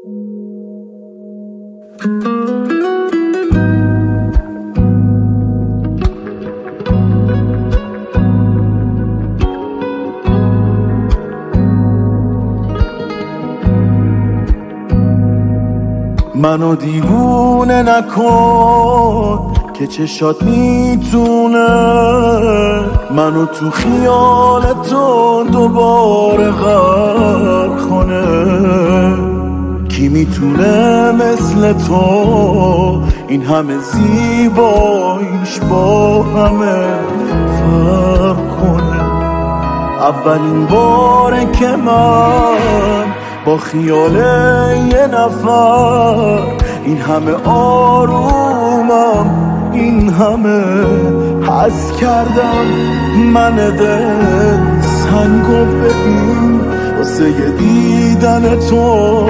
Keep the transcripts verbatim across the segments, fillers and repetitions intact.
منو دیوونه نکن که چشات میتونه منو تو خیال تو دوباره غرق کنه. کی میتونه مثل تو این همه زیباییش با همه فرق کنه؟ اولین باره که من با خیال یه نفر این همه آرومم، این همه حس کردم. من دل سنگو ببین واسه یه دیدن تو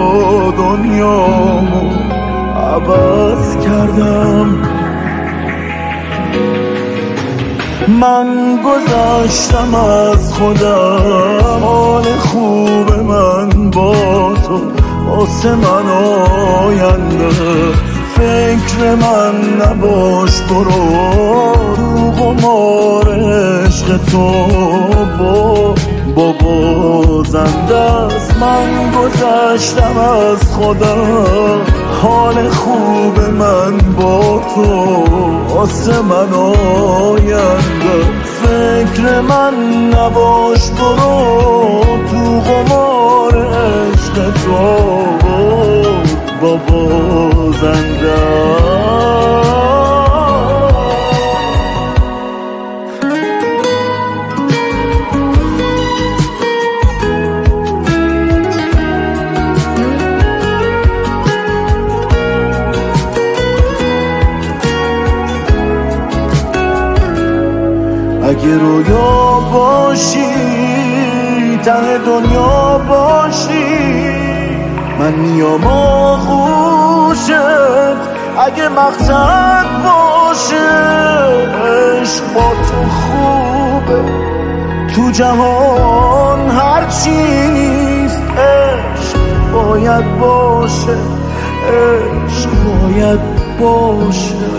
دنیامو عوض کردم. من گذشتم از خودم، حال خوب من با تو واسه من آینده. فکر من نباش، برو تو قمار عشق تو با بابا زنده است. من گذشتم از خودم، حال خوب من با تو واسه من آینده. فکر من نباش، برو تو قمار عشق تو بابا زنده. اگه رویا باشی، ته دنیا باشی، من میام آغوشت. اگه مقصد باشه عشق با تو خوبه، تو جهان هرچی نیست عشق باید باشه، عشق باید باشه.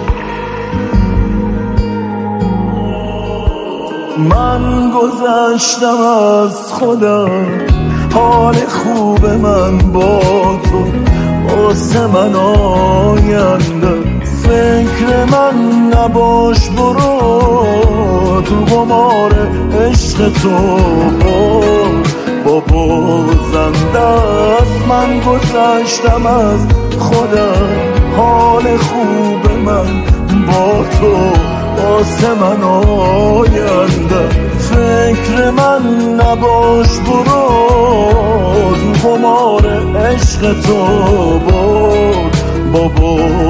من گذشتم از خودم، حال خوب من با تو واسه من آینده. فکر من نباش، برو تو قمار عشق تو بابا زنده است. من گذشتم از خودم، حال خوب من با تو واسه من آینده. فکر من نباش، برو تو قمار عشق تو بابا